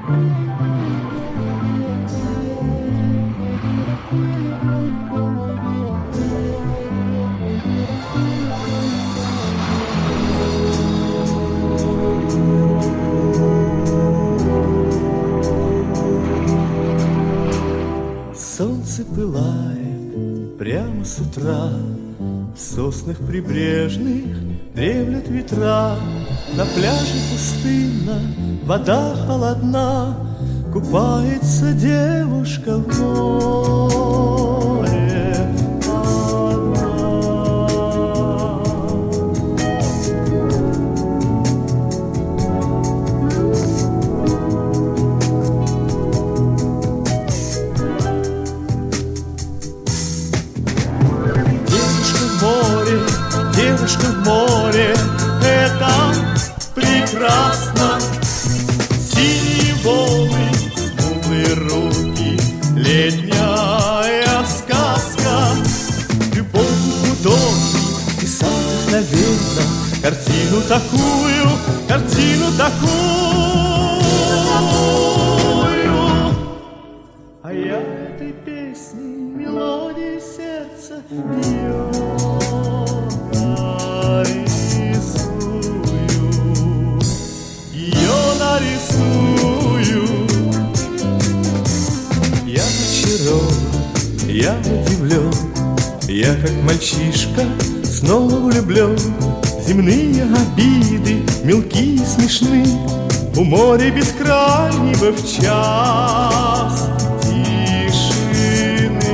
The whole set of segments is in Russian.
Солнце пылает прямо с утра, в соснах прибрежных дремлют ветра. На пляже пустынно, вода холодна, купается девушка в море одна. Девушка в море, это прекрасно. Синие волны, смуглые руки, летняя сказка. Любовь художник писал вдохновенно картину такую, а я этой песни мелодии сердца ее нарисую. Я очарован, я удивлен, я как мальчишка снова влюблен. Земные обиды мелкие и смешны, у моря бескрайнего в час тишины.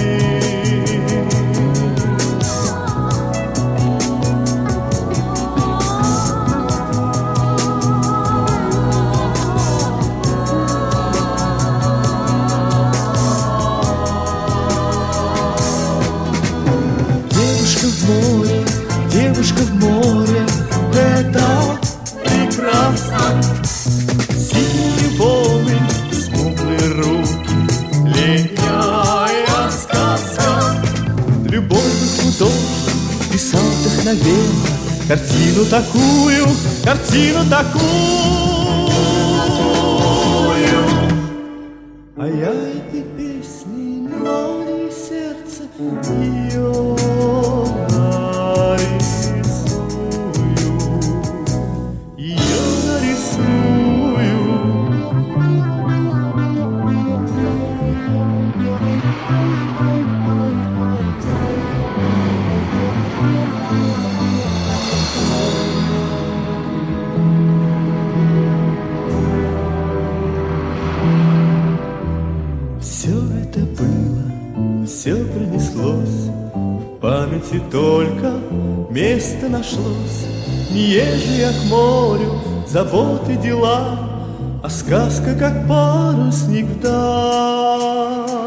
Девушка в море, это прекрасно. Синие волны, смуглые руки, летняя сказка. Любовный художник писал вдохновенно картину такую, а я этой песни мелодии сердца ее все пронеслось, в памяти только место нашлось. Не езжу я к морю, заботы, дела, а сказка, как парусник вдаль.